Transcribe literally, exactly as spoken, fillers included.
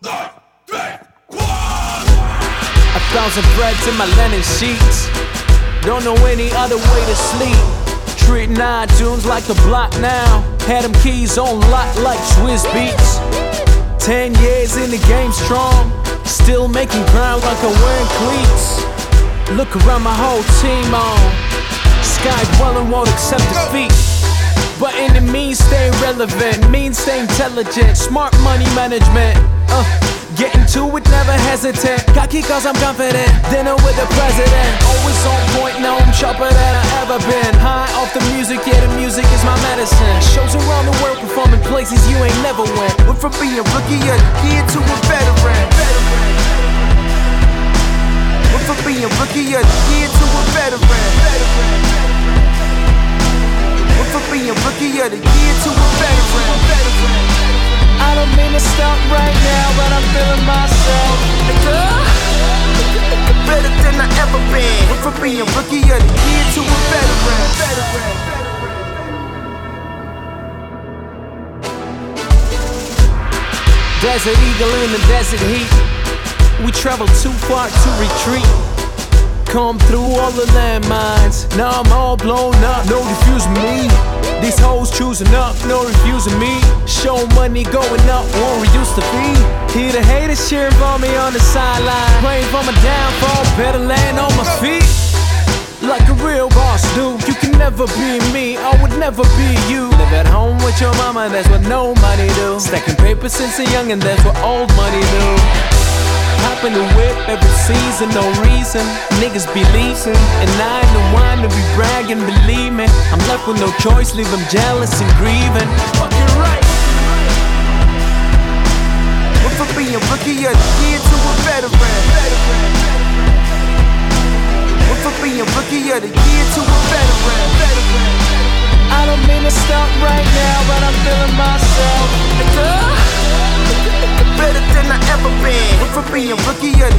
A thousand threads in my linen sheets. Don't know any other way to sleep. Treating iTunes like the block now. Had them keys on lock like Swiss Beats. Ten years in the game strong. Still making ground like I'm wearing cleats. Look around, my whole team on. Sky dwelling won't accept defeat. But in the means stay relevant, means stay intelligent, smart money management. Uh, getting to it, never hesitant. Cocky cause I'm confident. Dinner with the president. Always on point, now I'm sharper than I ever been. High off the music, yeah, the music is my medicine. Shows around the world, performing places you ain't never went. Went from being rookie of the year to a veteran. Went from being rookie of the year to a veteran. Went from being rookie of the year to a veteran. I don't mean to stop right now, but I'm feeling myself. Better than I ever been. Went from being rookie of the year to a veteran. Desert eagle in the desert heat. We travel too far to retreat. Come through all the landmines. Now I'm all blown up, no defusing me. These hoes choosing up, no refusing me. Show money going up, won't reduce the fee. Hear the haters cheering for me on the sideline. Praying for my downfall, better land on my feet. Like a real boss do. You can never be me, I would never be you. Live at home with your mama, that's what no money do. Stacking paper since a young and that's what old money do. Hopping the whip every season, no reason. Niggas be leasing, and I ain't the one to be bragging, believe me. I'm left with no choice, leave them jealous and grieving. Fucking right. Went from being rookie of the year to a veteran. Went from being rookie of the year to a veteran. I don't mean to stop right now, but I'm feeling myself. Better than I ever been. Went from being rookie of the